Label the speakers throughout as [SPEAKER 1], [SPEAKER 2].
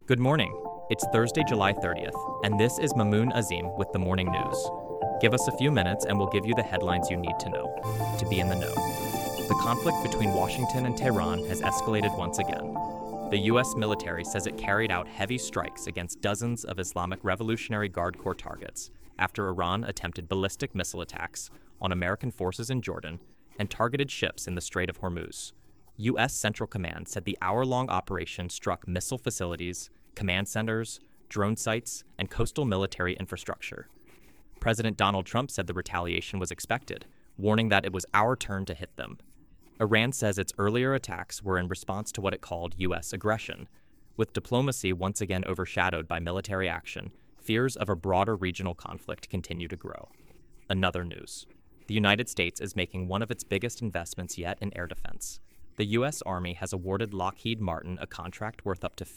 [SPEAKER 1] Good morning. It's Thursday, July 30th, and this is Mamoun Azim with the Morning News. Give us a few minutes and we'll give you the headlines you need to know to be in the know. The conflict between Washington and Tehran has escalated once again. The U.S. military says it carried out heavy strikes against dozens of Islamic Revolutionary Guard Corps targets after Iran attempted ballistic missile attacks on American forces in Jordan and targeted ships in the Strait of Hormuz. U.S. Central Command said the hour-long operation struck missile facilities, command centers, drone sites, and coastal military infrastructure. President Donald Trump said the retaliation was expected, warning that it was our turn to hit them. Iran says its earlier attacks were in response to what it called U.S. aggression. With diplomacy once again overshadowed by military action, fears of a broader regional conflict continue to grow. Another news. The United States is making one of its biggest investments yet in air defense. The U.S. Army has awarded Lockheed Martin a contract worth up to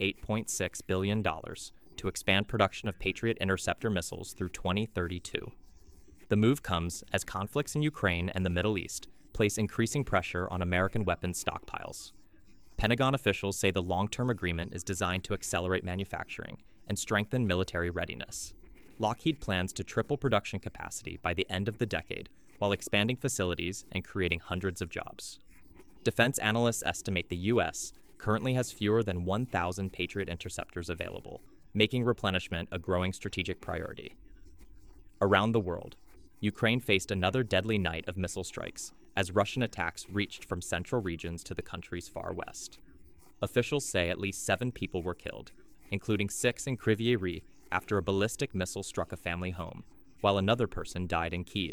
[SPEAKER 1] $58.6 billion to expand production of Patriot interceptor missiles through 2032. The move comes as conflicts in Ukraine and the Middle East place increasing pressure on American weapons stockpiles. Pentagon officials say the long-term agreement is designed to accelerate manufacturing and strengthen military readiness. Lockheed plans to triple production capacity by the end of the decade while expanding facilities and creating hundreds of jobs. Defense analysts estimate the U.S. currently has fewer than 1,000 Patriot interceptors available, making replenishment a growing strategic priority. Around the world, Ukraine faced another deadly night of missile strikes as Russian attacks reached from central regions to the country's far west. Officials say at least 7 people were killed, including 6 in Kryvyi Rih after a ballistic missile struck a family home, while another person died in Kyiv.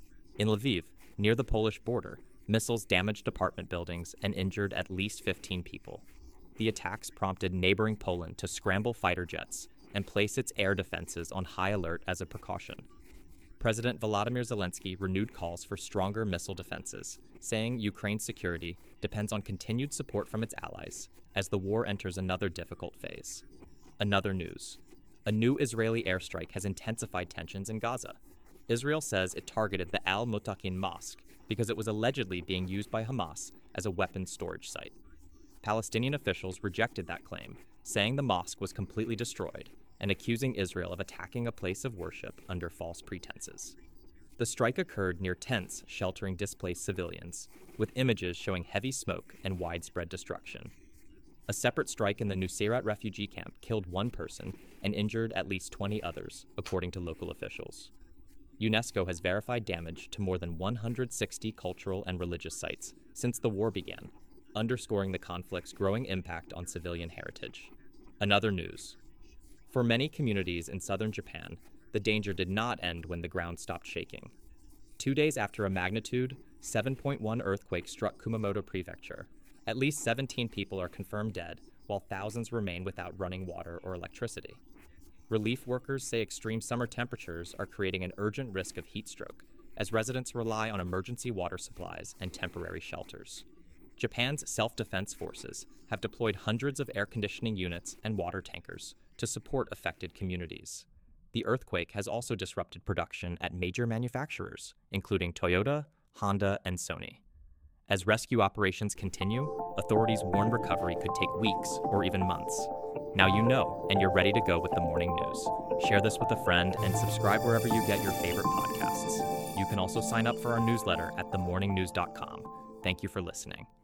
[SPEAKER 1] In Lviv, near the Polish border, missiles damaged apartment buildings and injured at least 15 people. The attacks prompted neighboring Poland to scramble fighter jets and place its air defenses on high alert as a precaution. President Volodymyr Zelensky renewed calls for stronger missile defenses, saying Ukraine's security depends on continued support from its allies as the war enters another difficult phase. Another news. A new Israeli airstrike has intensified tensions in Gaza. Israel says it targeted the Al-Mutakin Mosque because it was allegedly being used by Hamas as a weapons storage site. Palestinian officials rejected that claim, saying the mosque was completely destroyed and accusing Israel of attacking a place of worship under false pretenses. The strike occurred near tents sheltering displaced civilians, with images showing heavy smoke and widespread destruction. A separate strike in the Nuseirat refugee camp killed 1 person and injured at least 20 others, according to local officials. UNESCO has verified damage to more than 160 cultural and religious sites since the war began, underscoring the conflict's growing impact on civilian heritage. Another news. For many communities in southern Japan, the danger did not end when the ground stopped shaking. 2 days after a magnitude 7.1 earthquake struck Kumamoto Prefecture, at least 17 people are confirmed dead, while thousands remain without running water or electricity. Relief workers say extreme summer temperatures are creating an urgent risk of heat stroke, as residents rely on emergency water supplies and temporary shelters. Japan's self-defense forces have deployed hundreds of air conditioning units and water tankers to support affected communities. The earthquake has also disrupted production at major manufacturers, including Toyota, Honda, and Sony. As rescue operations continue, authorities warn recovery could take weeks or even months. Now you know, and you're ready to go with the morning news. Share this with a friend and subscribe wherever you get your favorite podcasts. You can also sign up for our newsletter at themorningnews.com. Thank you for listening.